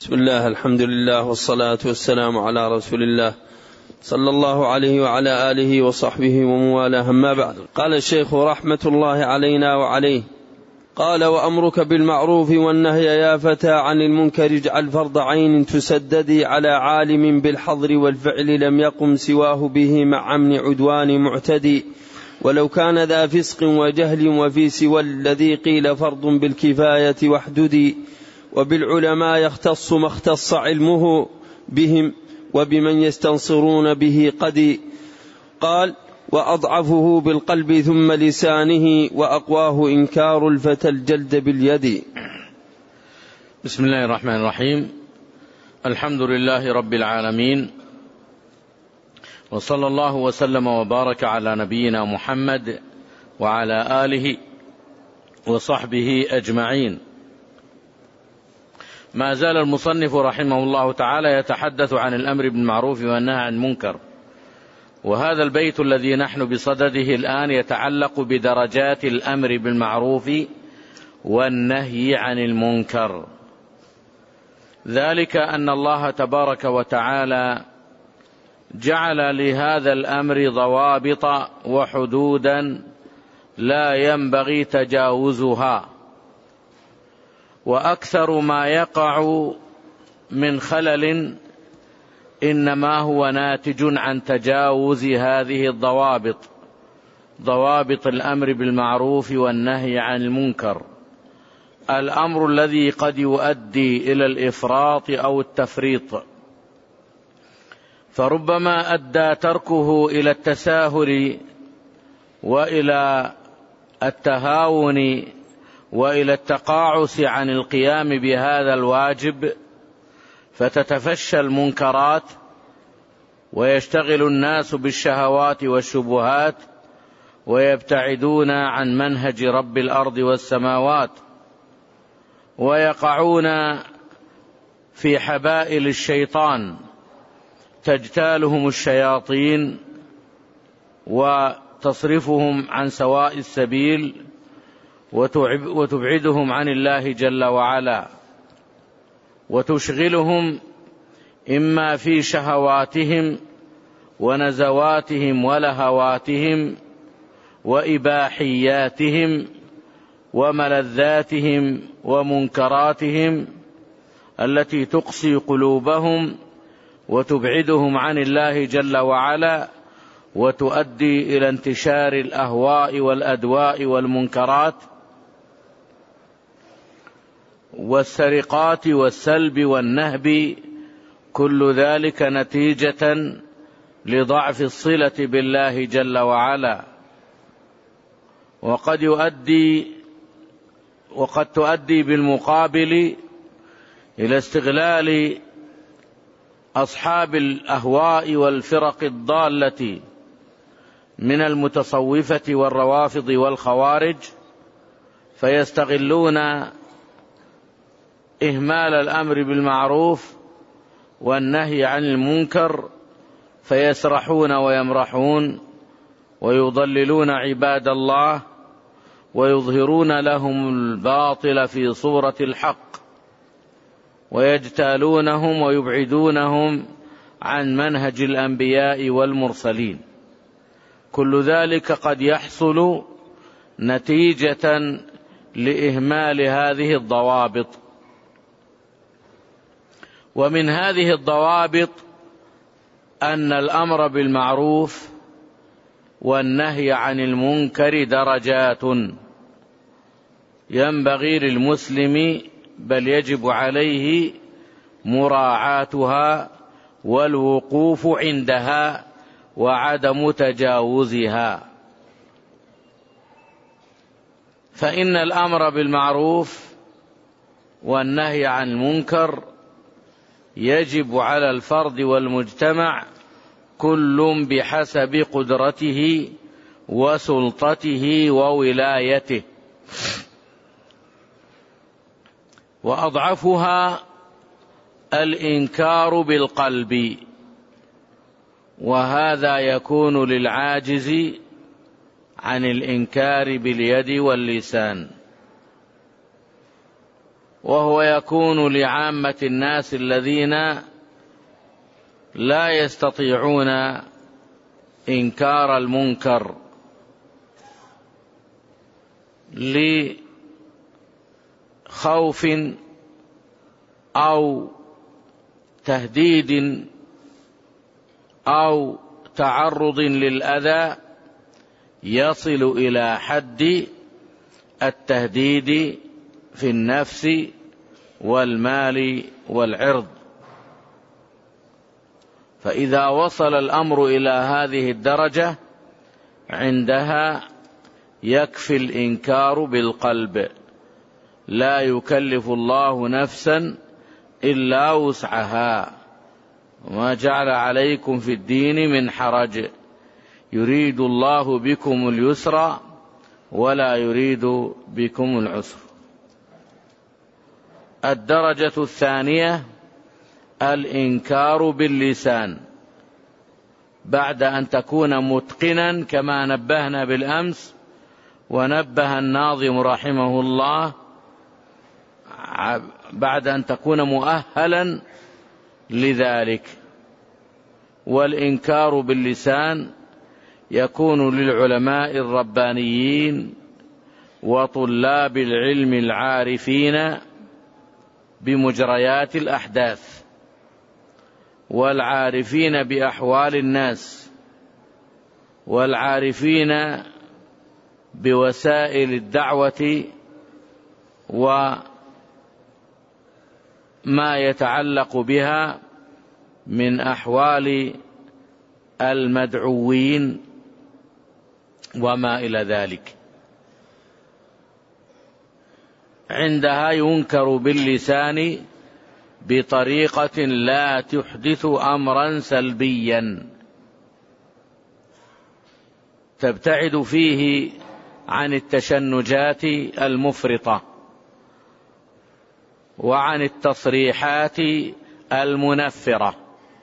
بسم الله، الحمد لله، والصلاة والسلام على رسول الله صلى الله عليه وعلى آله وصحبه وموالاه، أما بعد. قال الشيخ رحمة الله علينا وعليه: قال: وأمرك بالمعروف والنهي يا فتى عن المنكر اجعل فرض عين تسددي على عالم بالحظر والفعل لم يقم سواه به مع امن عدوان معتدي، ولو كان ذا فسق وجهل وفي سوى الذي قيل فرض بالكفاية واحددي، وبالعلماء يختص ما اختص علمه بهم وبمن يستنصرون به قدي. قال: وأضعفه بالقلب ثم لسانه وأقواه إنكار الفتى الجلد باليد. بسم الله الرحمن الرحيم. الحمد لله رب العالمين، وصلى الله وسلم وبارك على نبينا محمد وعلى آله وصحبه أجمعين. ما زال المصنف رحمه الله تعالى يتحدث عن الأمر بالمعروف والنهي عن المنكر، وهذا البيت الذي نحن بصدده الآن يتعلق بدرجات الأمر بالمعروف والنهي عن المنكر. ذلك أن الله تبارك وتعالى جعل لهذا الأمر ضوابط وحدودا لا ينبغي تجاوزها، وأكثر ما يقع من خلل إنما هو ناتج عن تجاوز هذه الضوابط، ضوابط الأمر بالمعروف والنهي عن المنكر، الأمر الذي قد يؤدي إلى الإفراط أو التفريط، فربما أدى تركه إلى التساهل وإلى التهاون وإلى التقاعس عن القيام بهذا الواجب، فتتفشى المنكرات ويشتغل الناس بالشهوات والشبهات ويبتعدون عن منهج رب الأرض والسماوات، ويقعون في حبائل الشيطان تجتالهم الشياطين وتصرفهم عن سواء السبيل وتبعدهم عن الله جل وعلا، وتشغلهم إما في شهواتهم ونزواتهم ولهواتهم وإباحياتهم وملذاتهم ومنكراتهم التي تقسي قلوبهم وتبعدهم عن الله جل وعلا، وتؤدي إلى انتشار الأهواء والأدواء والمنكرات والسرقات والسلب والنهب، كل ذلك نتيجة لضعف الصلة بالله جل وعلا، وقد تؤدي بالمقابل إلى استغلال أصحاب الأهواء والفرق الضالة من المتصوفة والروافض والخوارج، فيستغلون إهمال الأمر بالمعروف والنهي عن المنكر، فيسرحون ويمرحون ويضللون عباد الله ويظهرون لهم الباطل في صورة الحق، ويجتالونهم ويبعدونهم عن منهج الأنبياء والمرسلين. كل ذلك قد يحصل نتيجة لإهمال هذه الضوابط. ومن هذه الضوابط أن الأمر بالمعروف والنهي عن المنكر درجات ينبغي للمسلم بل يجب عليه مراعاتها والوقوف عندها وعدم تجاوزها. فإن الأمر بالمعروف والنهي عن المنكر يجب على الفرد والمجتمع كل بحسب قدرته وسلطته وولايته، وأضعفها الإنكار بالقلب، وهذا يكون للعاجز عن الإنكار باليد واللسان. وهو يكون لعامة الناس الذين لا يستطيعون إنكار المنكر لخوف أو تهديد أو تعرض للأذى يصل إلى حد التهديد في النفس والمال والعرض. فإذا وصل الأمر إلى هذه الدرجة عندها يكفي الإنكار بالقلب، لا يكلف الله نفسا إلا وسعها، وما جعل عليكم في الدين من حرج، يريد الله بكم اليسر ولا يريد بكم العسر. الدرجة الثانية الإنكار باللسان، بعد أن تكون متقنا كما نبهنا بالأمس، ونبه الناظم رحمه الله، بعد أن تكون مؤهلا لذلك. والإنكار باللسان يكون للعلماء الربانيين وطلاب العلم العارفين بمجريات الأحداث، والعارفين بأحوال الناس، والعارفين بوسائل الدعوة وما يتعلق بها من أحوال المدعوين وما إلى ذلك. عندها ينكر باللسان بطريقة لا تحدث أمرا سلبيا تبتعد فيه عن التشنجات المفرطة وعن التصريحات المنفرة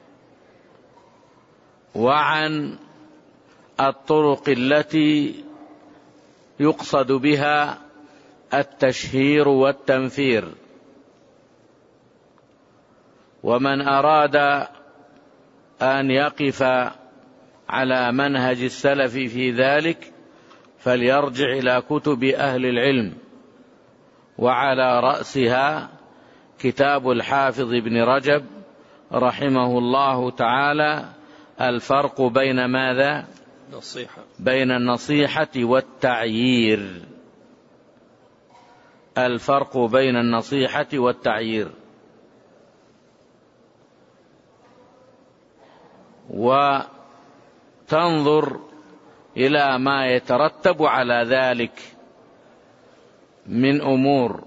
وعن الطرق التي يقصد بها التشهير والتنفير. ومن أراد أن يقف على منهج السلف في ذلك فليرجع إلى كتب أهل العلم، وعلى رأسها كتاب الحافظ ابن رجب رحمه الله تعالى الفرق بين ماذا؟ بين النصيحة والتعيير. الفرق بين النصيحة والتعيير. وتنظر إلى ما يترتب على ذلك من أمور.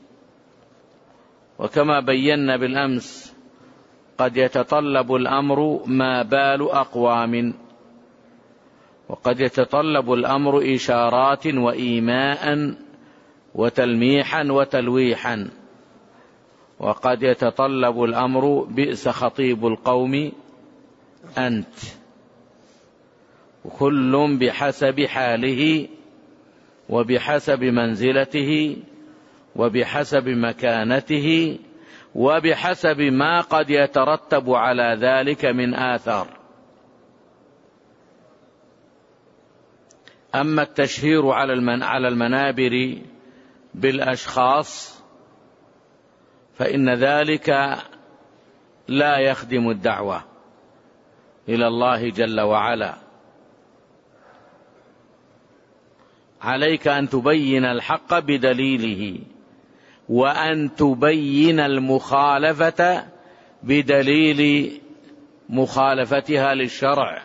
وكما بينا بالأمس قد يتطلب الأمر ما بال أقوام، وقد يتطلب الأمر إشارات وإيماء وتلميحا وتلويحا، وقد يتطلب الأمر بئس خطيب القوم أنت، كل بحسب حاله وبحسب منزلته وبحسب مكانته وبحسب ما قد يترتب على ذلك من آثار. أما التشهير على المنابر بالأشخاص فإن ذلك لا يخدم الدعوة إلى الله جل وعلا. عليك أن تبين الحق بدليله، وأن تبين المخالفة بدليل مخالفتها للشرع،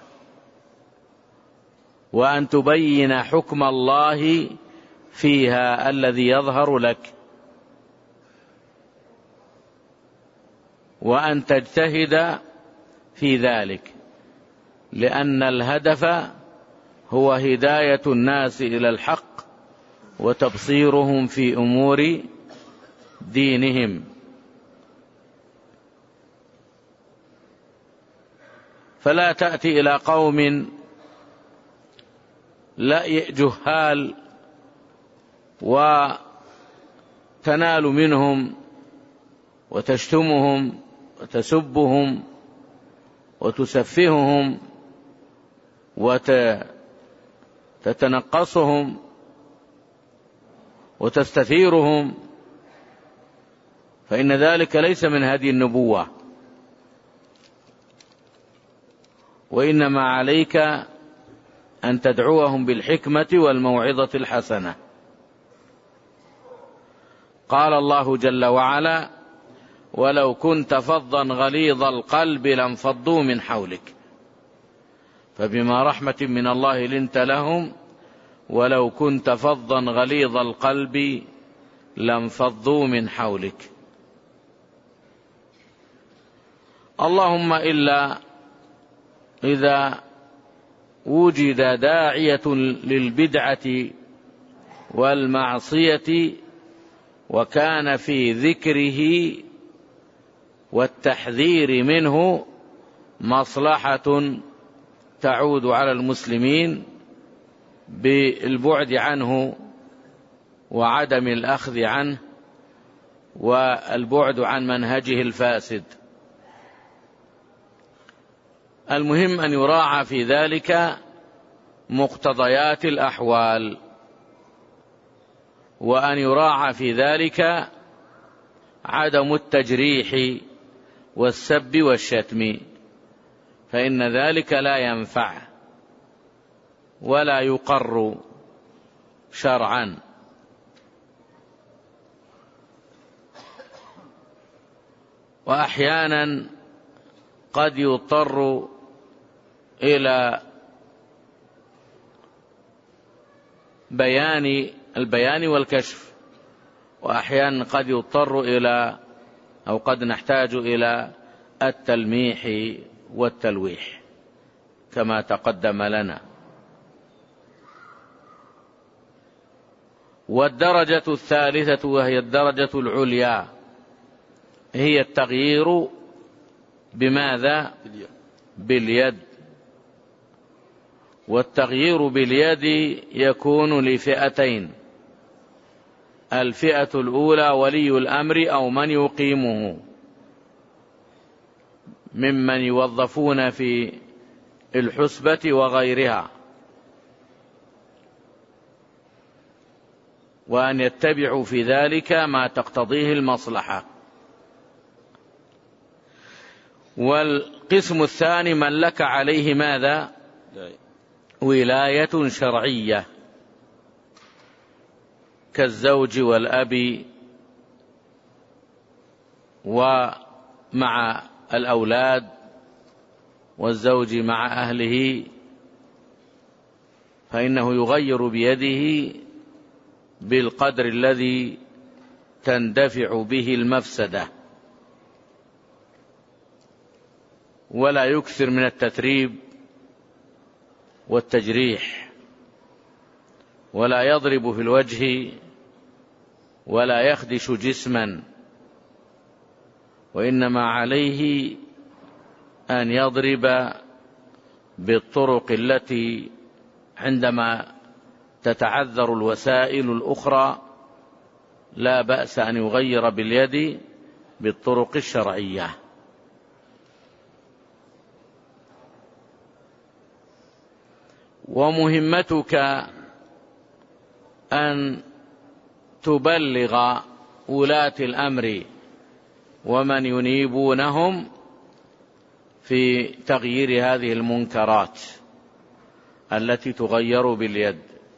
وأن تبين حكم الله فيها الذي يظهر لك، وأن تجتهد في ذلك، لأن الهدف هو هداية الناس إلى الحق وتبصيرهم في أمور دينهم. فلا تأتي إلى قوم جهال تنال منهم وتشتمهم وتسبهم وتسفههم وتتنقصهم وتستثيرهم، فإن ذلك ليس من هدي النبوة، وإنما عليك أن تدعوهم بالحكمة والموعظة الحسنة. قال الله جل وعلا: ولو كنت فظا غليظ القلب لانفضوا من حولك فبما رحمة من الله لنت لهم ولو كنت فظا غليظ القلب لانفضوا من حولك. اللهم إلا إذا وجد داعية للبدعة والمعصية وكان في ذكره والتحذير منه مصلحة تعود على المسلمين بالبعد عنه وعدم الأخذ عنه والبعد عن منهجه الفاسد. المهم أن يراعى في ذلك مقتضيات الأحوال، وأن يراعى في ذلك عدم التجريح والسب والشتم، فإن ذلك لا ينفع ولا يقر شرعا. وأحيانا قد يضطر إلى البيان والكشف، وأحيانا قد يضطر إلى أو قد نحتاج إلى التلميح والتلويح كما تقدم لنا. والدرجة الثالثة وهي الدرجة العليا هي التغيير بماذا؟ باليد. والتغيير باليد يكون لفئتين: الفئة الأولى ولي الأمر أو من يقيمه ممن يوظفون في الحسبة وغيرها، وأن يتبعوا في ذلك ما تقتضيه المصلحة. والقسم الثاني من لك عليه ماذا؟ ولاية شرعية كالزوج والأب ومع الأولاد والزوج مع أهله، فإنه يغير بيده بالقدر الذي تندفع به المفسدة، ولا يكثر من التتريب والتجريح، ولا يضرب في الوجه ولا يخدش جسما، وإنما عليه أن يضرب بالطرق التي عندما تتعذر الوسائل الأخرى لا بأس أن يغير باليد بالطرق الشرعية. ومهمتك أن تبلغ ولاة الأمر ومن ينيبونهم في تغيير هذه المنكرات التي تغير باليد.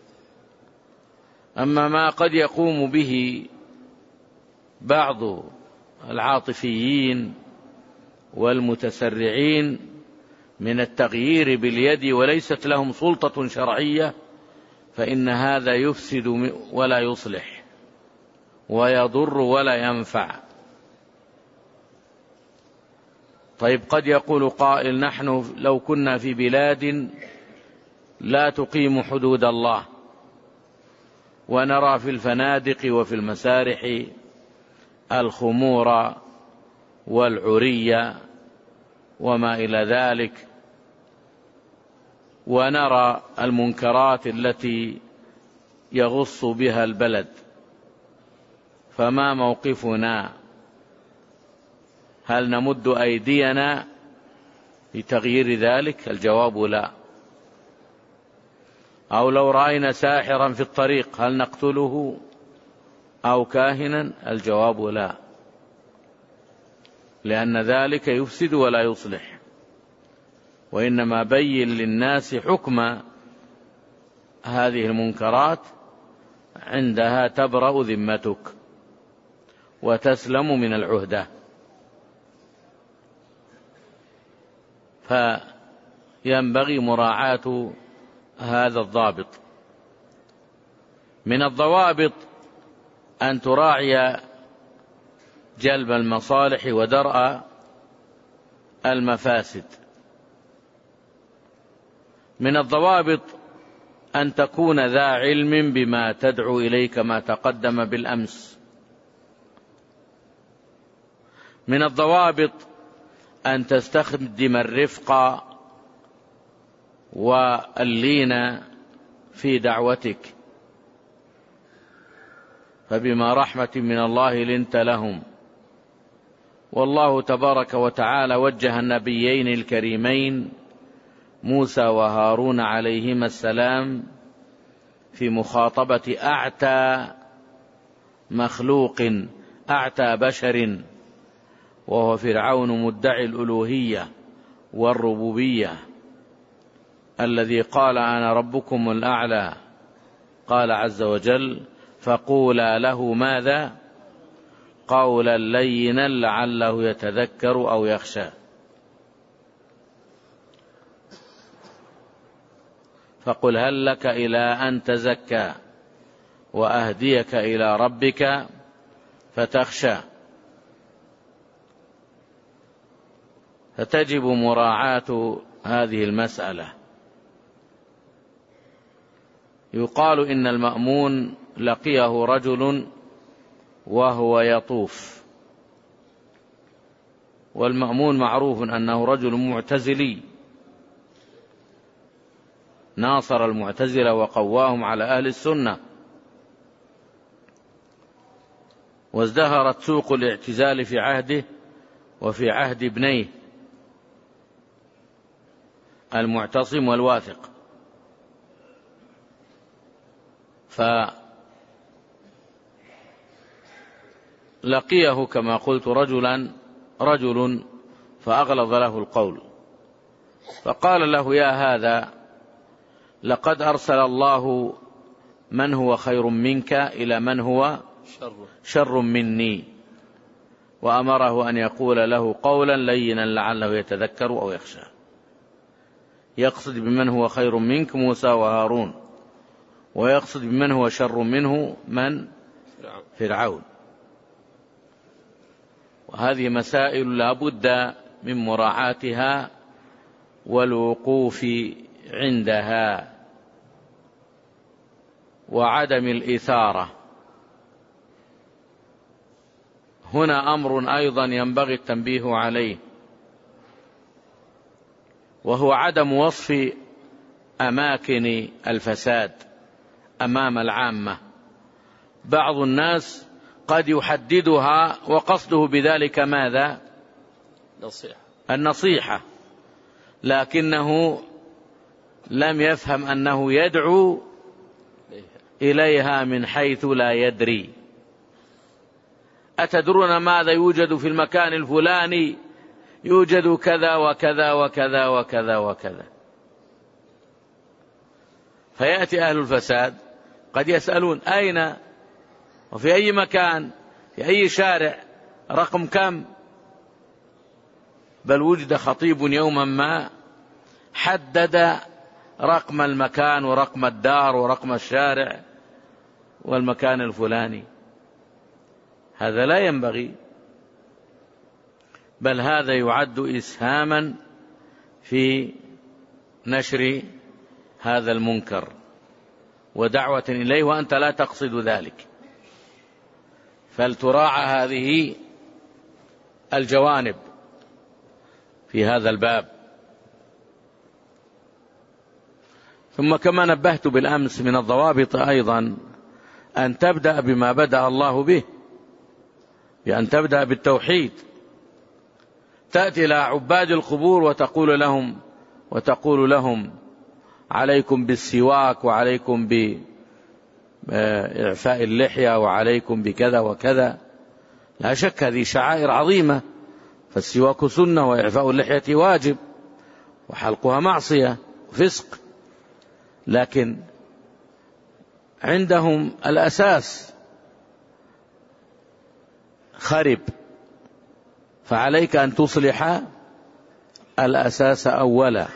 أما ما قد يقوم به بعض العاطفيين والمتسرعين من التغيير باليد وليست لهم سلطة شرعية، فإن هذا يفسد ولا يصلح ويضر ولا ينفع. طيب، قد يقول قائل: نحن لو كنا في بلاد لا تقيم حدود الله ونرى في الفنادق وفي المسارح الخمور والعري وما إلى ذلك، ونرى المنكرات التي يغص بها البلد، فما موقفنا؟ هل نمد أيدينا لتغيير ذلك؟ الجواب لا. أو لو رأينا ساحرا في الطريق هل نقتله أو كاهنا؟ الجواب لا، لأن ذلك يفسد ولا يصلح، وإنما بين للناس حكم هذه المنكرات، عندها تبرأ ذمتك وتسلم من العهدة. فينبغي مراعاة هذا الضابط. من الضوابط أن تراعي جلب المصالح ودرء المفاسد. من الضوابط أن تكون ذا علم بما تدعو إليه كما تقدم بالأمس. من الضوابط أن تستخدم الرفق واللين في دعوتك، فبما رحمة من الله لنت لهم. والله تبارك وتعالى وجه النبيين الكريمين موسى وهارون عليهما السلام في مخاطبة أعتى مخلوق، أعتى بشر، وهو فرعون مدعي الألوهية والربوبية، الذي قال أنا ربكم الأعلى. قال عز وجل فقولا له ماذا؟ قولا لينا لعله يتذكر أو يخشى. فقل هل لك إلى أن تزكى وأهديك إلى ربك فتخشى. فتجب مراعاة هذه المسألة. يقال إن المأمون لقيه رجل وهو يطوف، والمأمون معروف أنه رجل معتزلي ناصر المعتزلة وقواهم على أهل السنة، وازدهرت سوق الاعتزال في عهده وفي عهد ابنيه المعتصم والواثق. فلقيه كما قلت رجل فأغلظ له القول، فقال له يا هذا لقد أرسل الله من هو خير منك إلى من هو شر مني، وأمره أن يقول له قولا لينا لعله يتذكر أو يخشى. يقصد بمن هو خير منك موسى وهارون، ويقصد بمن هو شر منه من؟ فرعون. وهذه مسائل لا بد من مراعاتها والوقوف عندها وعدم الإثارة. هنا أمر أيضا ينبغي التنبيه عليه، وهو عدم وصف أماكن الفساد أمام العامة. بعض الناس قد يحددها وقصده بذلك ماذا؟ النصيحة، لكنه لم يفهم أنه يدعو إليها من حيث لا يدري. أتدرون ماذا يوجد في المكان الفلاني؟ يوجد كذا وكذا وكذا وكذا وكذا. فيأتي أهل الفساد قد يسألون أين وفي أي مكان في أي شارع رقم كم؟ بل وجد خطيب يوما ما حدد رقم المكان ورقم الدار ورقم الشارع والمكان الفلاني. هذا لا ينبغي، بل هذا يعد إسهاما في نشر هذا المنكر ودعوة إليه وأنت لا تقصد ذلك. فلتراعى هذه الجوانب في هذا الباب. ثم كما نبهت بالأمس من الضوابط أيضا أن تبدأ بما بدأ الله به بأن تبدأ بالتوحيد. تأتي إلى عباد القبور وتقول لهم عليكم بالسواك، وعليكم بإعفاء اللحية، وعليكم بكذا وكذا. لا شك هذه شعائر عظيمة، فالسواك سنة، وإعفاء اللحية واجب، وحلقها معصية وفسق، لكن عندهم الأساس خرب، فعليك أن تصلح الأساس أولا.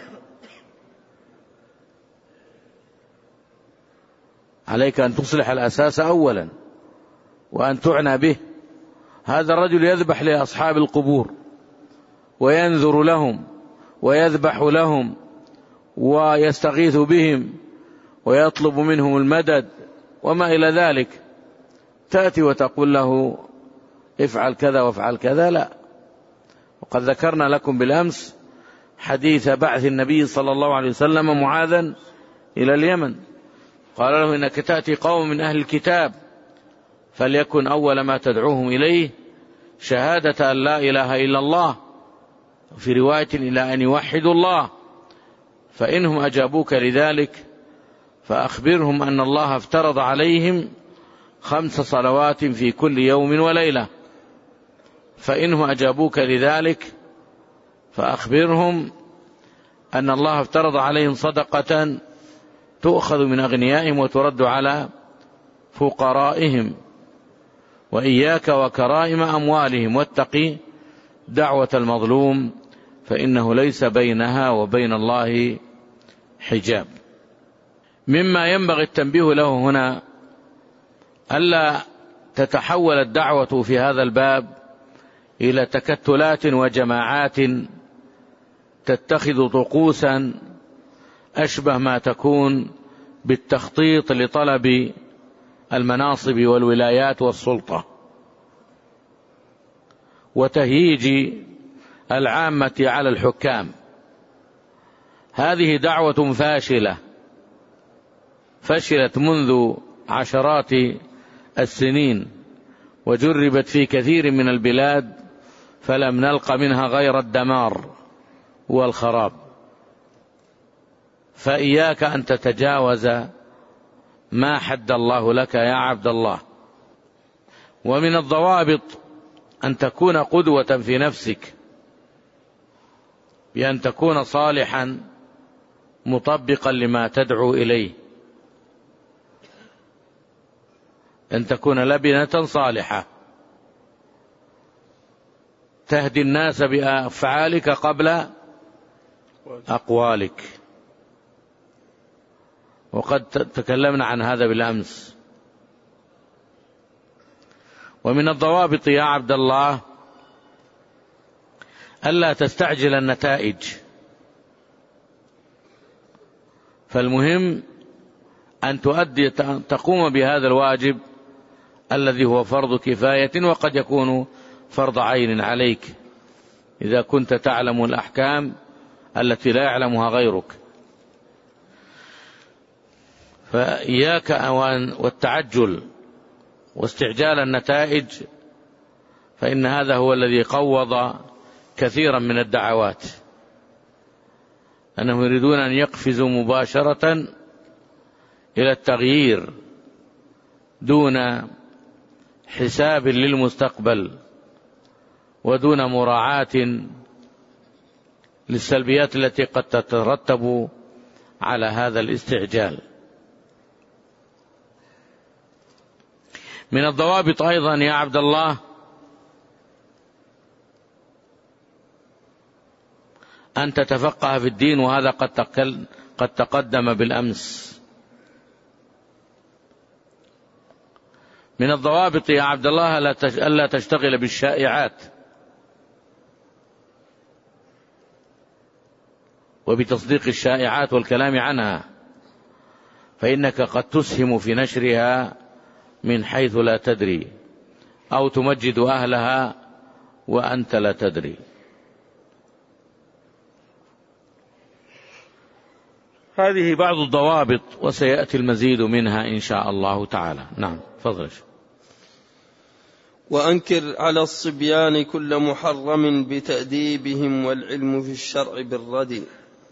عليك أن تصلح الأساس أولا وأن تعنى به. هذا الرجل يذبح لأصحاب القبور وينذر لهم ويذبح لهم ويستغيث بهم ويطلب منهم المدد وما إلى ذلك، تأتي وتقول له افعل كذا وافعل كذا؟ لا. وقد ذكرنا لكم بالأمس حديث بعث النبي صلى الله عليه وسلم معاذا إلى اليمن، قال له إنك تأتي قوم من أهل الكتاب، فليكن أول ما تدعوهم إليه شهادة أن لا إله إلا الله، في رواية إلى أن يوحدوا الله، فإنهم أجابوك لذلك فأخبرهم أن الله افترض عليهم 5 صلوات في كل يوم وليلة، فإنهم أجابوك لذلك فأخبرهم أن الله افترض عليهم صدقة تؤخذ من أغنيائهم وترد على فقرائهم، وإياك وكرائم أموالهم، واتقي دعوة المظلوم فإنه ليس بينها وبين الله حجاب. مما ينبغي التنبيه له هنا ألا تتحول الدعوة في هذا الباب إلى تكتلات وجماعات تتخذ طقوسا أشبه ما تكون بالتخطيط لطلب المناصب والولايات والسلطة وتهييج العامة على الحكام. هذه دعوة فاشلة، فشلت منذ عشرات السنين، وجربت في كثير من البلاد فلم نلق منها غير الدمار والخراب. فإياك أن تتجاوز ما حد الله لك يا عبد الله. ومن الضوابط أن تكون قدوة في نفسك، بأن تكون صالحا مطبقا لما تدعو إليه، أن تكون لبنة صالحة تهدي الناس بأفعالك قبل أقوالك، وقد تكلمنا عن هذا بالأمس. ومن الضوابط يا عبد الله ألا تستعجل النتائج، فالمهم أن تقوم بهذا الواجب الذي هو فرض كفاية، وقد يكون فرض عين عليك إذا كنت تعلم الأحكام التي لا يعلمها غيرك. فإياك والتعجل واستعجال النتائج، فإن هذا هو الذي قوض كثيرا من الدعوات، أنهم يريدون أن يقفزوا مباشرة إلى التغيير دون حساب للمستقبل ودون مراعاة للسلبيات التي قد تترتب على هذا الاستعجال. من الضوابط أيضا يا عبد الله أن تتفقه في الدين، وهذا قد تقدم بالأمس. من الضوابط يا عبد الله ألا تشتغل بالشائعات وبتصديق الشائعات والكلام عنها، فإنك قد تسهم في نشرها من حيث لا تدري، أو تمجد أهلها وأنت لا تدري. هذه بعض الضوابط، وسيأتي المزيد منها إن شاء الله تعالى. نعم، تفضل. وأنكر على الصبيان كل محرم بتأديبهم والعلم في الشرع بالرد.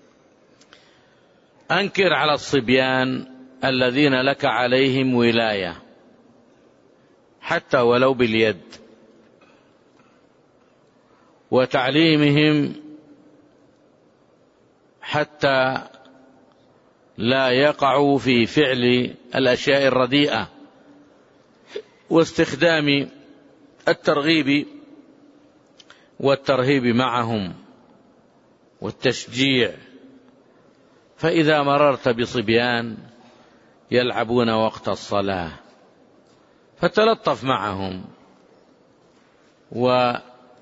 أنكر على الصبيان الذين لك عليهم ولاية حتى ولو باليد، وتعليمهم حتى لا يقعوا في فعل الأشياء الرديئة، واستخدام الترغيب والترهيب معهم والتشجيع. فإذا مررت بصبيان يلعبون وقت الصلاة فتلطف معهم وألن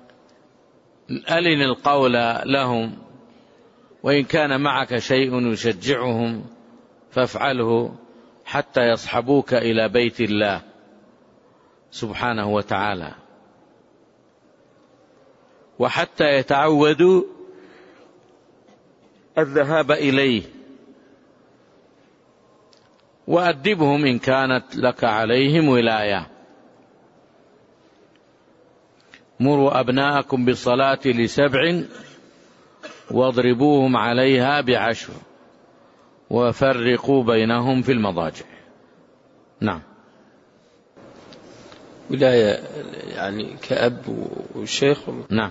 القول لهم، وإن كان معك شيء يشجعهم فافعله حتى يصحبوك إلى بيت الله سبحانه وتعالى، وحتى يتعودوا الذهاب إليه. وأدبهم إن كانت لك عليهم ولاية. مروا أبناءكم بالصلاة ل7 واضربوهم عليها ب10 وفرقوا بينهم في المضاجع. نعم. ولاية يعني كأب وشيخ. نعم.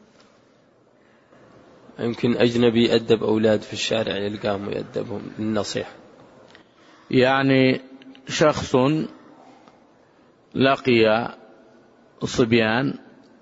يمكن أجنبي يأدب أولاد في الشارع يلقاهم ويأدبهم النصيحة. يعني شخص لقي صبيان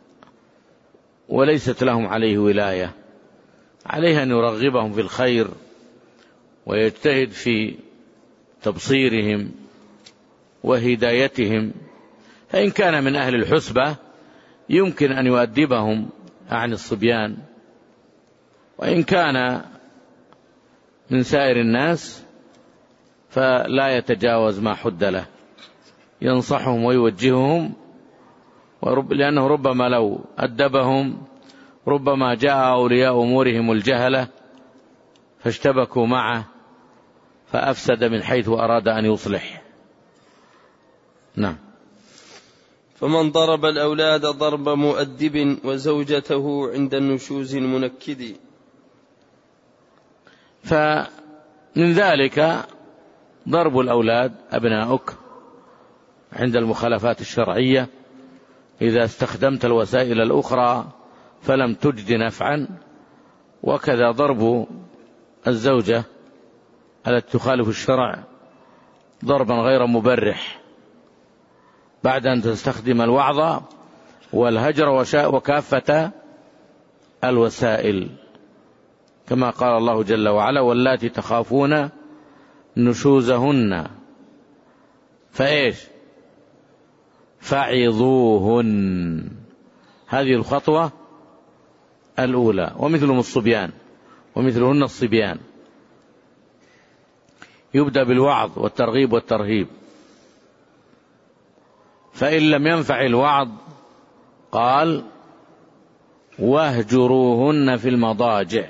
وليست لهم عليه ولاية، عليه أن يرغبهم في الخير ويجتهد في تبصيرهم وهدايتهم. فإن كان من أهل الحسبة يمكن أن يؤدبهم عن الصبيان، وإن كان من سائر الناس فلا يتجاوز ما حد له، ينصحهم ويوجههم، لأنه ربما لو أدبهم ربما جاء أولياء أمورهم الجهلة فاشتبكوا معه فأفسد من حيث أراد أن يصلح. نعم. فمن ضرب الأولاد ضرب مؤدب وزوجته عند النشوز المنكد. فمن ذلك ضرب الأولاد أبناؤك عند المخالفات الشرعية، إذا استخدمت الوسائل الأخرى فلم تجد نفعا، وكذا ضرب الزوجة التي تخالف الشرع ضربا غير مبرح بعد أن تستخدم الوعظ والهجر وكافة الوسائل، كما قال الله جل وعلا: واللاتي تخافون نشوزهن فعظوهن. هذه الخطوة الأولى. ومثلهم الصبيان ومثلهن الصبيان، يبدأ بالوعظ والترغيب والترهيب، فإن لم ينفع الوعظ قال: واهجروهن في المضاجع.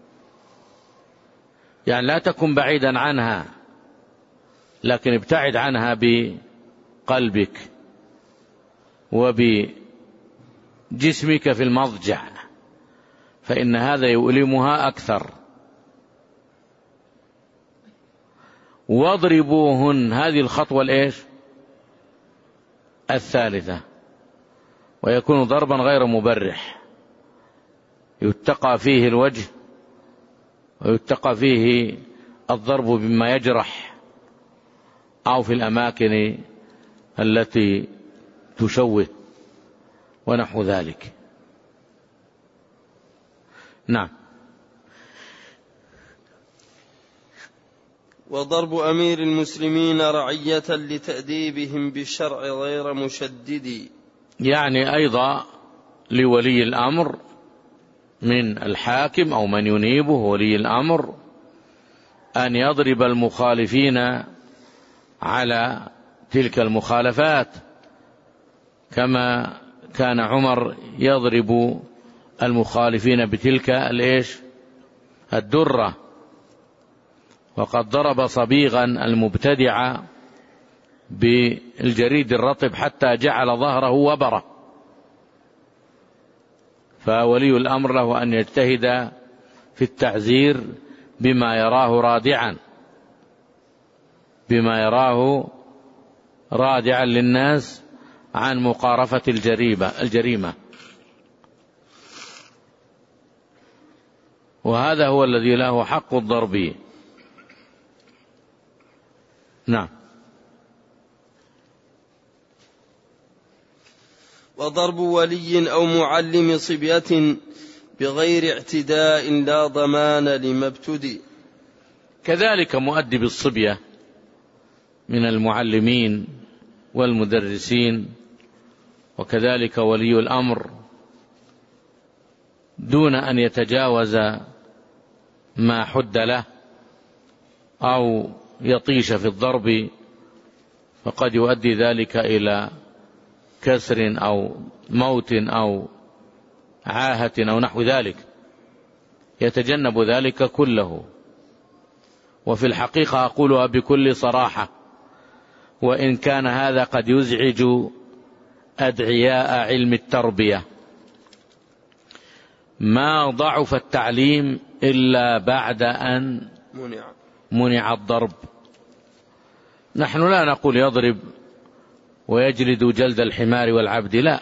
يعني لا تكن بعيدا عنها، لكن ابتعد عنها بقلبك وبجسمك في المضجع، فإن هذا يؤلمها أكثر. واضربوهن، هذه الخطوة الثالثة، ويكون ضربا غير مبرح، يتقى فيه الوجه ويتقى فيه الضرب بما يجرح أو في الأماكن التي تشوه ونحو ذلك. نعم. وضرب أمير المسلمين رعية لتأديبهم بالشرع غير مشدد. يعني أيضا لولي الأمر من الحاكم أو من ينيبه ولي الأمر أن يضرب المخالفين على تلك المخالفات، كما كان عمر يضرب المخالفين بتلك الدرة. وقد ضرب صبيغا المبتدع بالجريد الرطب حتى جعل ظهره وبرة. فولي الأمر له أن يجتهد في التعزير بما يراه رادعا، بما يراه رادعا للناس عن مقارفة الجريمة. وهذا هو الذي له حق الضرب. نعم. وضرب ولي أو معلم صبية بغير اعتداء لا ضمان لما ابتدي. كذلك مؤدب الصبية من المعلمين والمدرسين، وكذلك ولي الأمر دون أن يتجاوز ما حد له أو يطيش في الضرب، فقد يؤدي ذلك إلى كسر أو موت أو عاهة أو نحو ذلك، يتجنب ذلك كله. وفي الحقيقة أقولها بكل صراحة، وإن كان هذا قد يزعج أدعياء علم التربية، ما ضعف التعليم إلا بعد أن منع الضرب. نحن لا نقول يضرب ويجلد جلد الحمار والعبد، لا،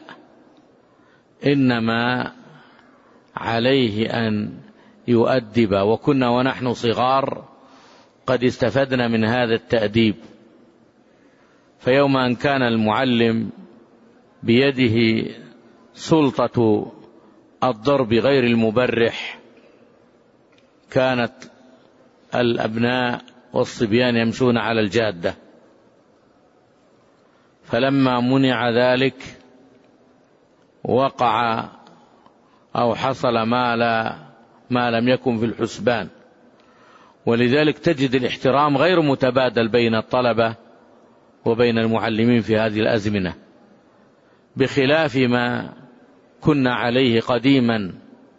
إنما عليه أن يؤدب. وكنا ونحن صغار قد استفدنا من هذا التأديب، فيوم أن كان المعلم بيده سلطة الضرب غير المبرح، كانت الأبناء والصبيان يمشون على الجادة. فلما منع ذلك وقع أو حصل ما لم يكن في الحسبان. ولذلك تجد الاحترام غير متبادل بين الطلبة وبين المعلمين في هذه الأزمنة، بخلاف ما كنا عليه قديما،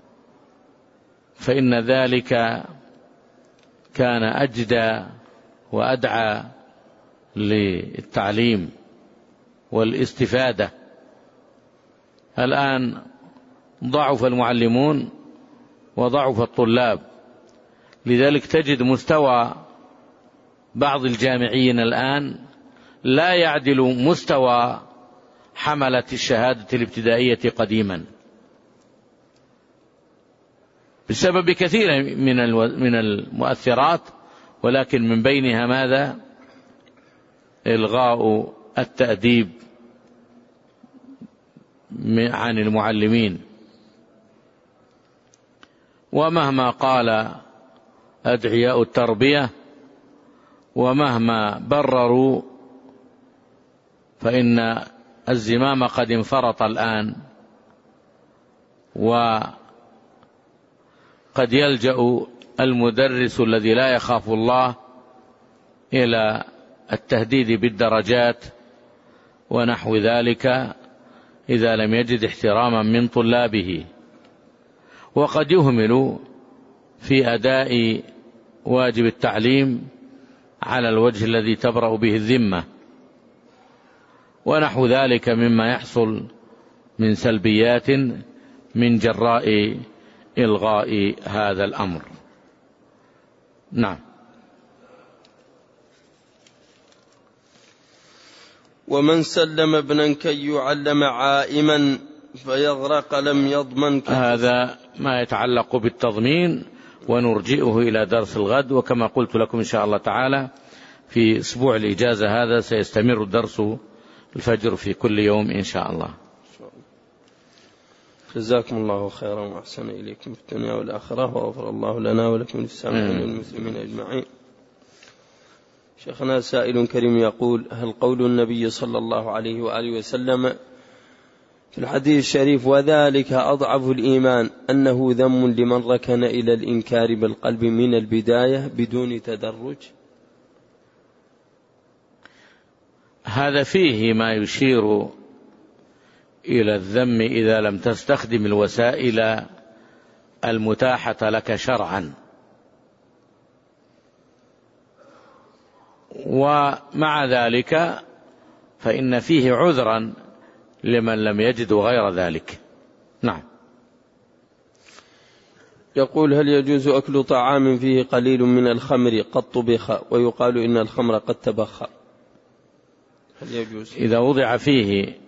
فإن ذلك كان أجدى وأدعى للتعليم والاستفادة. الآن ضعف المعلمون وضعف الطلاب، لذلك تجد مستوى بعض الجامعيين الآن لا يعدل مستوى حملة الشهادة الابتدائية قديما، بسبب كثير من المؤثرات، ولكن من بينها ماذا؟ إلغاء التأديب عن المعلمين. ومهما قال أدعياء التربية ومهما برروا، فإن الزمام قد انفرط الآن، وقد يلجأ المدرس الذي لا يخاف الله إلى التهديد بالدرجات ونحو ذلك إذا لم يجد احتراما من طلابه، وقد يهمل في أداء واجب التعليم على الوجه الذي تبرأ به الذمة، ونحو ذلك مما يحصل من سلبيات من جراء إلغاء هذا الأمر. نعم. ومن سلم ابنا كي يعلم عائما فيغرق لم يضمن. هذا ما يتعلق بالتضمين، ونرجئه إلى درس الغد. وكما قلت لكم إن شاء الله تعالى في أسبوع الإجازة هذا سيستمر الدرس الفجر في كل يوم إن شاء الله. جزاكم الله خيرا وأحسن إليكم في الدنيا والآخرة، وغفر الله لنا ولكم للسامعين والمسلمين أجمعين. شيخنا سائل كريم يقول: هل قول النبي صلى الله عليه وآله وسلم في الحديث الشريف وذلك أضعف الإيمان أنه ذم لمن ركن إلى الإنكار بالقلب من البداية بدون تدرج؟ هذا فيه ما يشير إلى الذم إذا لم تستخدم الوسائل المتاحة لك شرعا. ومع ذلك فإن فيه عذرا لمن لم يجد غير ذلك. نعم. يقول: هل يجوز أكل طعام فيه قليل من الخمر قد طبخ ويقال إن الخمر قد تبخر؟ هل يجوز؟ إذا وضع فيه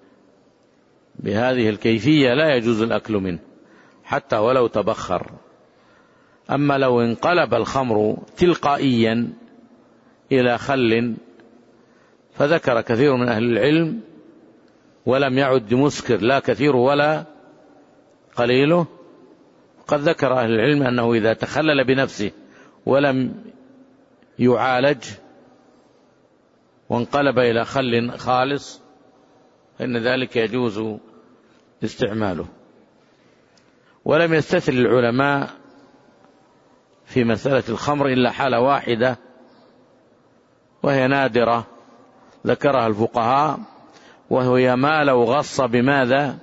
بهذه الكيفية لا يجوز الأكل منه حتى ولو تبخر. أما لو انقلب الخمر تلقائيا إلى خل، فذكر كثير من أهل العلم ولم يعد مسكر لا كثير ولا قليله، قد ذكر أهل العلم أنه إذا تخلل بنفسه ولم يعالج وانقلب إلى خل خالص فإن ذلك يجوز استعماله. ولم يستثل العلماء في مسألة الخمر إلا حالة واحدة وهي نادرة ذكرها الفقهاء، وهي ما لو غص بماذا؟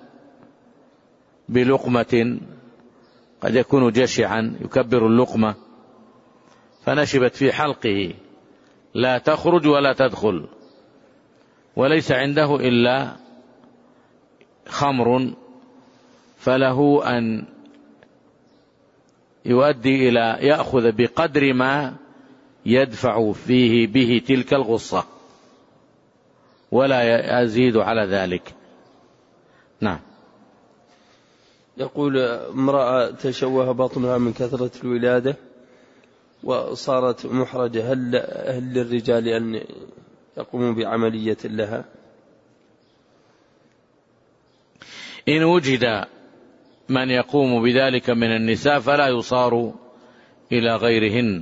بلقمة، قد يكون جشعا يكبر اللقمة فنشبت في حلقه لا تخرج ولا تدخل، وليس عنده إلا خمر، فله أن يؤدي إلى يأخذ بقدر ما يدفع فيه به تلك الغصة ولا يزيد على ذلك. نعم. يقول: امرأة تشوه بطنها من كثرة الولادة وصارت محرجة، هل للرجال أن يقوموا بعملية لها؟ إن وجد من يقوم بذلك من النساء فلا يصار إلى غيرهن،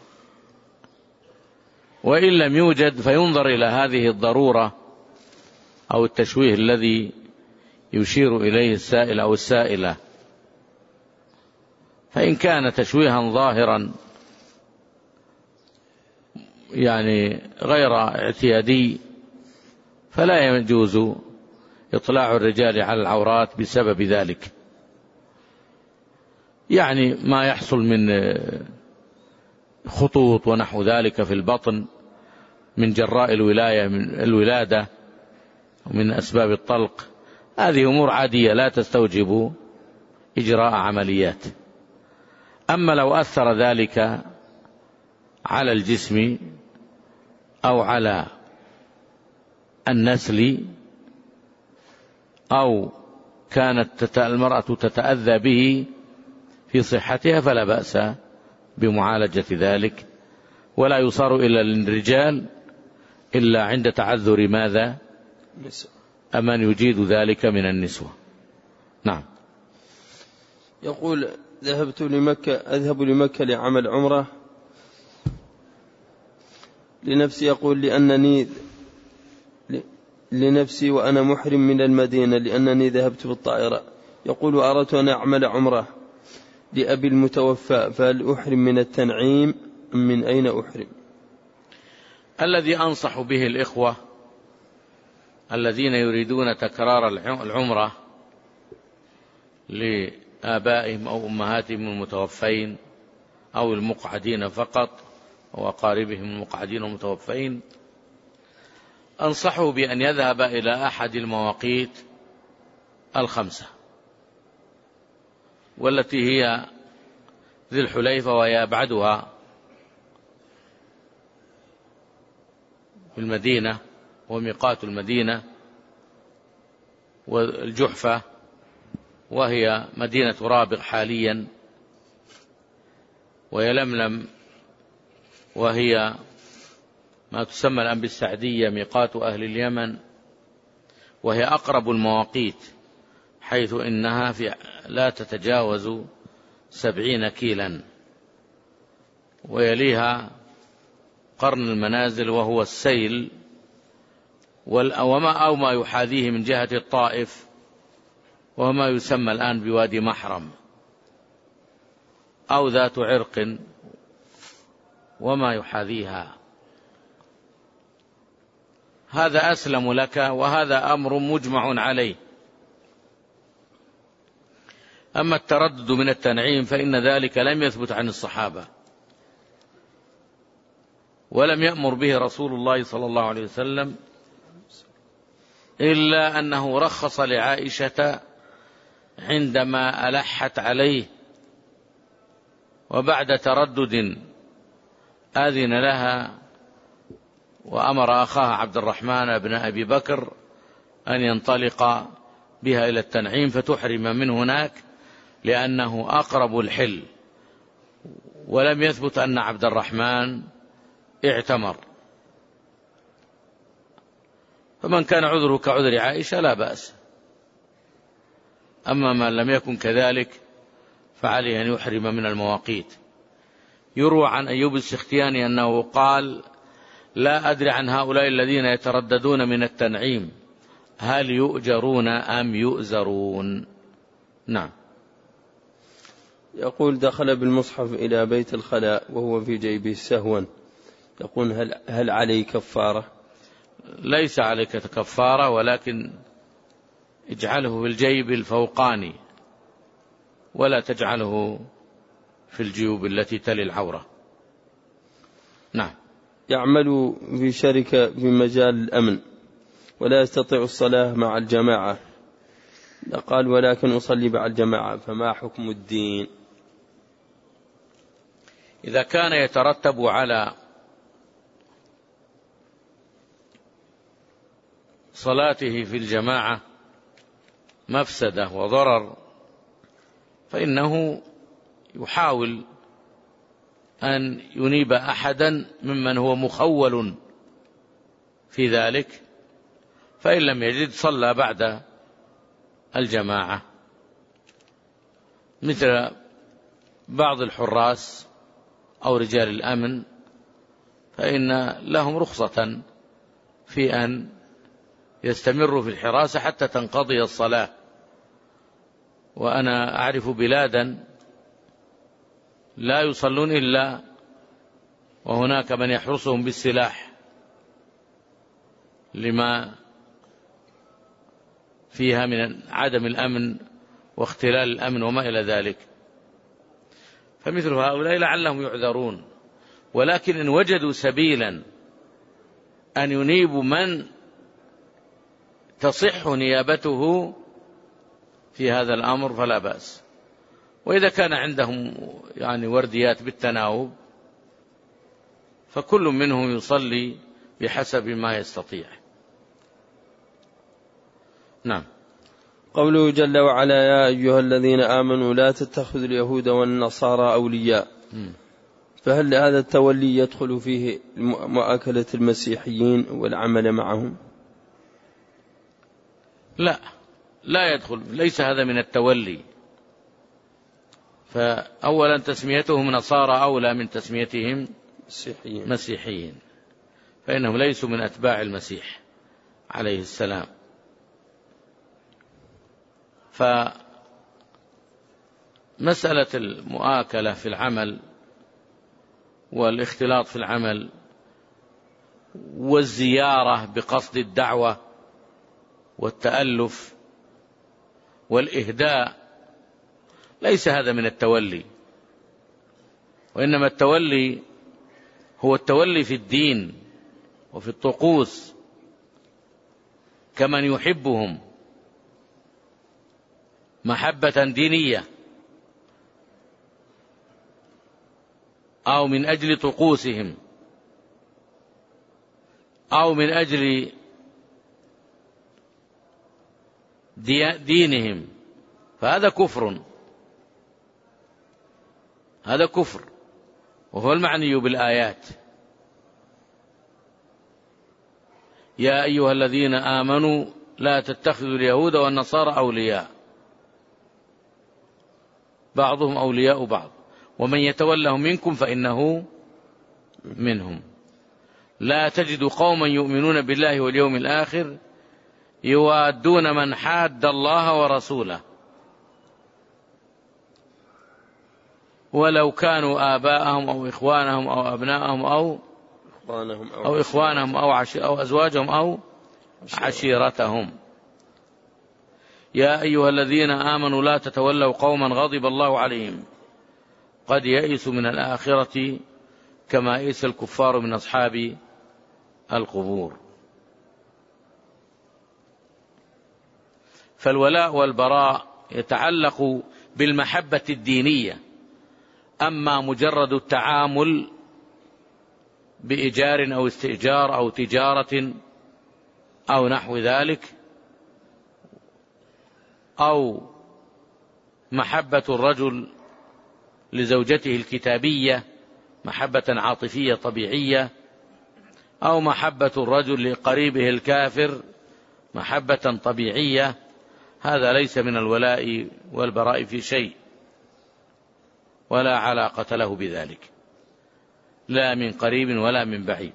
وإن لم يوجد فينظر إلى هذه الضرورة أو التشويه الذي يشير إليه السائل أو السائلة. فإن كان تشويها ظاهرا يعني غير اعتيادي فلا يجوز إطلاع الرجال على العورات بسبب ذلك، يعني ما يحصل من خطوط ونحو ذلك في البطن من جراء الولادة ومن أسباب الطلق، هذه أمور عادية لا تستوجب إجراء عمليات. أما لو أثر ذلك على الجسم أو على النسل أو كانت المرأة تتأذى به في صحتها فلا بأس بمعالجة ذلك، ولا يصار إلى للرجال إلا عند تعذر ماذا؟ أمن يجيد ذلك من النسوة. نعم. يقول: أذهب لمكة لعمل عمرة لنفسي، يقول لأنني لنفسي وأنا محرم من المدينة لأنني ذهبت بالطائرة. يقول: أردت أن أعمل عمرة لأبي المتوفى، فهل أحرم من التنعيم أم من أين أحرم؟ الذي أنصح به الإخوة الذين يريدون تكرار العمرة لآبائهم أو أمهاتهم المتوفين أو المقعدين فقط أو أقاربهم المقعدين المتوفين، أنصحه بأن يذهب إلى أحد المواقيت الخمسة، والتي هي ذي الحليفة وهي أبعدها في المدينة وميقات المدينة، والجحفة وهي مدينة رابغ حاليا، ويلملم وهي ما تسمى الآن بالسعدية ميقات أهل اليمن، وهي أقرب المواقيت حيث إنها لا تتجاوز 70 كيلا، ويليها قرن المنازل وهو السيل أو ما يحاذيه من جهة الطائف وما يسمى الآن بوادي محرم أو ذات عرق وما يحاذيها. هذا أسلم لك، وهذا أمر مجمع عليه. أما التردد من التنعيم فإن ذلك لم يثبت عن الصحابة، ولم يأمر به رسول الله صلى الله عليه وسلم إلا أنه رخص لعائشة عندما ألحت عليه، وبعد تردد آذن لها وأمر أخاها عبد الرحمن بن أبي بكر أن ينطلق بها إلى التنعيم فتحرم من هناك لأنه أقرب الحل، ولم يثبت أن عبد الرحمن اعتمر. فمن كان عذره كعذر عائشة لا بأس، أما من لم يكن كذلك فعليه أن يحرم من المواقيت. يروى عن أيوب السختياني أنه قال: لا أدري عن هؤلاء الذين يترددون من التنعيم هل يؤجرون أم يؤزرون. نعم. يقول: دخل بالمصحف إلى بيت الخلاء وهو في جيبه سهوا، يقول: هل عليه كفارة؟ ليس عليك كفارة، ولكن اجعله في الجيب الفوقاني ولا تجعله في الجيوب التي تلي العورة. نعم. يعمل في شركة في مجال الأمن ولا يستطيع الصلاة مع الجماعة، قال: ولكن أصلي مع الجماعة، فما حكم الدين؟ إذا كان يترتب على صلاته في الجماعة مفسدة وضرر فإنه يحاول أن ينيب أحدا ممن هو مخول في ذلك، فإن لم يجد صلى بعد الجماعة، مثل بعض الحراس أو رجال الأمن، فإن لهم رخصة في أن يستمروا في الحراسة حتى تنقضي الصلاة. وأنا أعرف بلادا لا يصلون إلا وهناك من يحرسهم بالسلاح لما فيها من عدم الأمن واختلال الأمن وما إلى ذلك. فمثل هؤلاء لعلهم يعذرون، ولكن إن وجدوا سبيلا أن ينيبوا من تصح نيابته في هذا الأمر فلا بأس. وإذا كان عندهم ورديات بالتناوب فكل منهم يصلي بحسب ما يستطيع. نعم. قوله جل وعلا: يا أيها الذين آمنوا لا تتخذوا اليهود والنصارى أولياء، فهل هذا التولي يدخل فيه مؤاكلة المسيحيين والعمل معهم؟ لا يدخل، ليس هذا من التولي. فأولا تسميتهم نصارى أولى من تسميتهم مسيحيين، فإنهم ليسوا من أتباع المسيح عليه السلام. فمسألة المؤاكلة في العمل والاختلاط في العمل والزيارة بقصد الدعوة والتألف والإهداء ليس هذا من التولي، وإنما التولي هو التولي في الدين وفي الطقوس كمن يحبهم محبة دينية أو من أجل طقوسهم أو من أجل دينهم، فهذا كفر، هذا كفر، وهو المعني بالآيات: يا أيها الذين آمنوا لا تتخذوا اليهود والنصارى أولياء بعضهم أولياء بعض ومن يتولهم منكم فإنه منهم. لا تجد قوما يؤمنون بالله واليوم الآخر يوادون من حاد الله ورسوله ولو كانوا آباءهم أو إخوانهم أو أبناءهم أو إخوانهم أو أزواجهم أو عشيرتهم. يا أيها الذين آمنوا لا تتولوا قوما غضب الله عليهم قد يئسوا من الآخرة كما يئس الكفار من أصحاب القبور. فالولاء والبراء يتعلق بالمحبة الدينية، أما مجرد التعامل بإيجار أو استئجار أو تجارة أو نحو ذلك، أو محبة الرجل لزوجته الكتابية محبة عاطفية طبيعية، أو محبة الرجل لقريبه الكافر محبة طبيعية، هذا ليس من الولاء والبراء في شيء، ولا علاقة له بذلك، لا من قريب ولا من بعيد.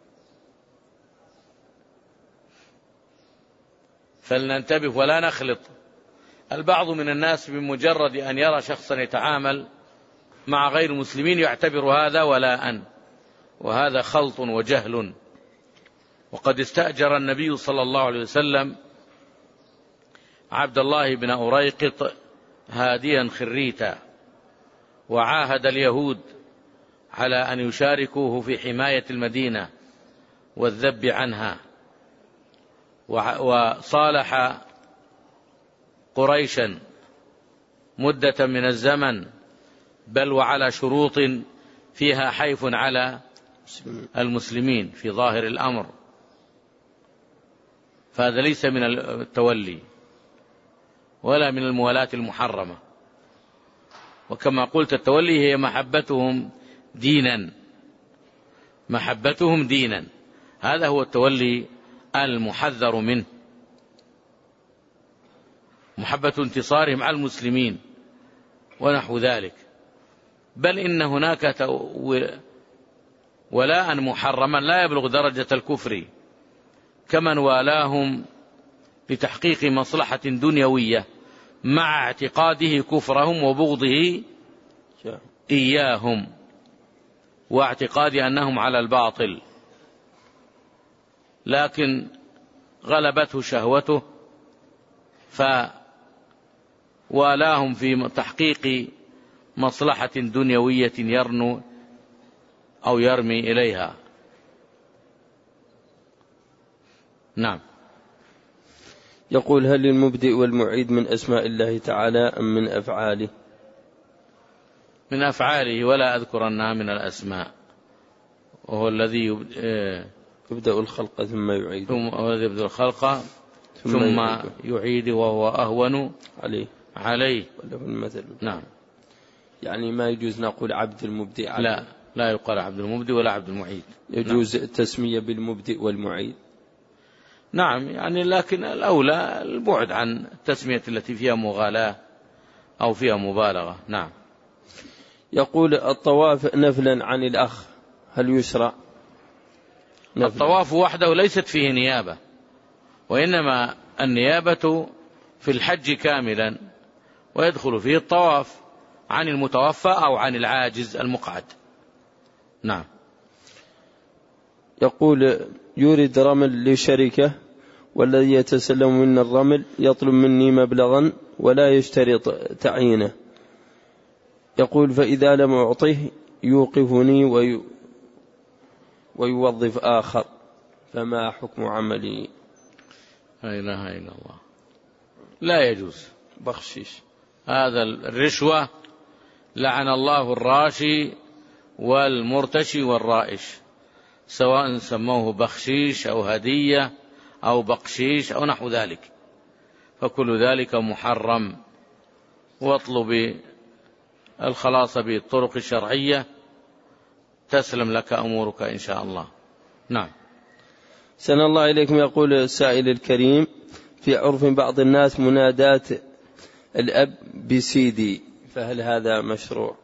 فلننتبه ولا نخلط. البعض من الناس بمجرد أن يرى شخصا يتعامل مع غير المسلمين يعتبر هذا ولاء، وهذا خلط وجهل. وقد استأجر النبي صلى الله عليه وسلم عبد الله بن أريقط هاديا خريتا، وعاهد اليهود على أن يشاركوه في حماية المدينة والذب عنها، وصالح قريشا مدة من الزمن، بل وعلى شروط فيها حيف على المسلمين في ظاهر الأمر، فهذا ليس من التولي ولا من الموالاة المحرمة. وكما قلت التولي هي محبتهم دينا، محبتهم دينا، هذا هو التولي المحذر منه، محبة انتصارهم على المسلمين ونحو ذلك. بل إن هناك ولاء محرما لا يبلغ درجة الكفر، كمن والاهم لتحقيق مصلحة دنيوية مع اعتقاده كفرهم وبغضه إياهم، واعتقاد أنهم على الباطل، لكن غلبته شهوته فوالاهم في تحقيق مصلحة دنيوية يرنو أو يرمي إليها. نعم. يقول: هل للمبدئ والمعيد من أسماء الله تعالى أم من أفعاله؟ من أفعاله، ولا أذكر أنها من الأسماء، وهو الذي يبدأ الخلق ثم يعيد، يبدأ الخلق ثم يعيد وهو أهون عليه وله المثل. نعم. يعني ما يجوز نقول عبد المبدئ عبد. لا يقال عبد المبدئ ولا عبد المعيد، يجوز التسمية بالمبدئ والمعيد. نعم، يعني لكن الأولى البعد عن التسمية التي فيها مغالاة أو فيها مبالغة. نعم. يقول: الطواف نفلا عن الأخ هل يشرع؟ الطواف وحده ليست فيه نيابة، وإنما النيابة في الحج كاملا، ويدخل فيه الطواف عن المتوفى أو عن العاجز المقعد. نعم. يقول: يريد رمل لشركة، والذي يتسلم من الرمل يطلب مني مبلغا ولا يشترط تعيينه، يقول: فإذا لم أعطيه يوقفني ويوظف آخر، فما حكم عملي؟ لا إله إلا الله. لا يجوز بخشيش، هذا الرشوة، لعن الله الراشي والمرتشي والرائش، سواء سموه بخشيش أو هدية أو بقشيش أو نحو ذلك، فكل ذلك محرم. واطلب الخلاص بالطرق الشرعية تسلم لك أمورك إن شاء الله. نعم. سن الله إليكم. يقول السائل الكريم: في عرف بعض الناس منادات الأب بسيدي، فهل هذا مشروع؟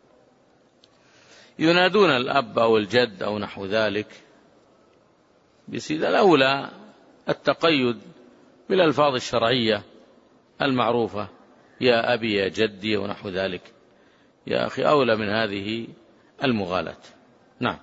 ينادون الأب أو الجد أو نحو ذلك بسيدي. الأولى التقيد بالألفاظ الشرعية المعروفة، يا أبي يا جدي ونحو ذلك، يا أخي، أولى من هذه المغالاة. نعم.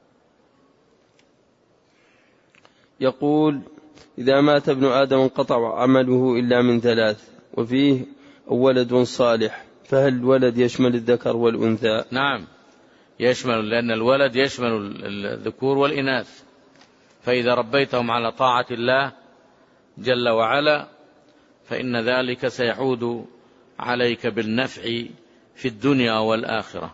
يقول: إذا مات ابن آدم انقطع عمله إلا من ثلاث، وفيه ولد صالح، فهل الولد يشمل الذكر والأنثى؟ نعم يشمل، لأن الولد يشمل الذكور والإناث، فإذا ربيتهم على طاعة الله جل وعلا فإن ذلك سيعود عليك بالنفع في الدنيا والآخرة.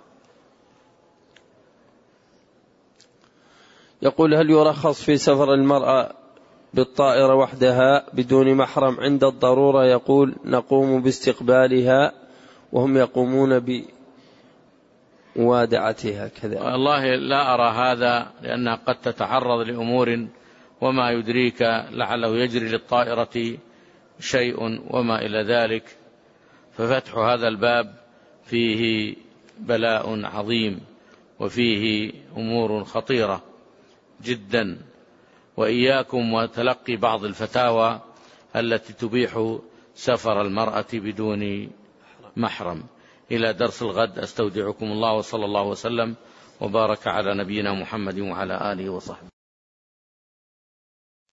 يقول: هل يرخص في سفر المرأة بالطائرة وحدها بدون محرم عند الضرورة؟ يقول: نقوم باستقبالها وهم يقومون بموادعتها كذا. والله لا أرى هذا، لأنها قد تتعرض لأمور وما يدريك، لعله يجري للطائرة شيء وما إلى ذلك، ففتح هذا الباب فيه بلاء عظيم وفيه أمور خطيرة جدا. وإياكم وتلقي بعض الفتاوى التي تبيح سفر المرأة بدون محرم. إلى درس الغد، أستودعكم الله، وصلى الله وسلم وبارك على نبينا محمد وعلى آله وصحبه.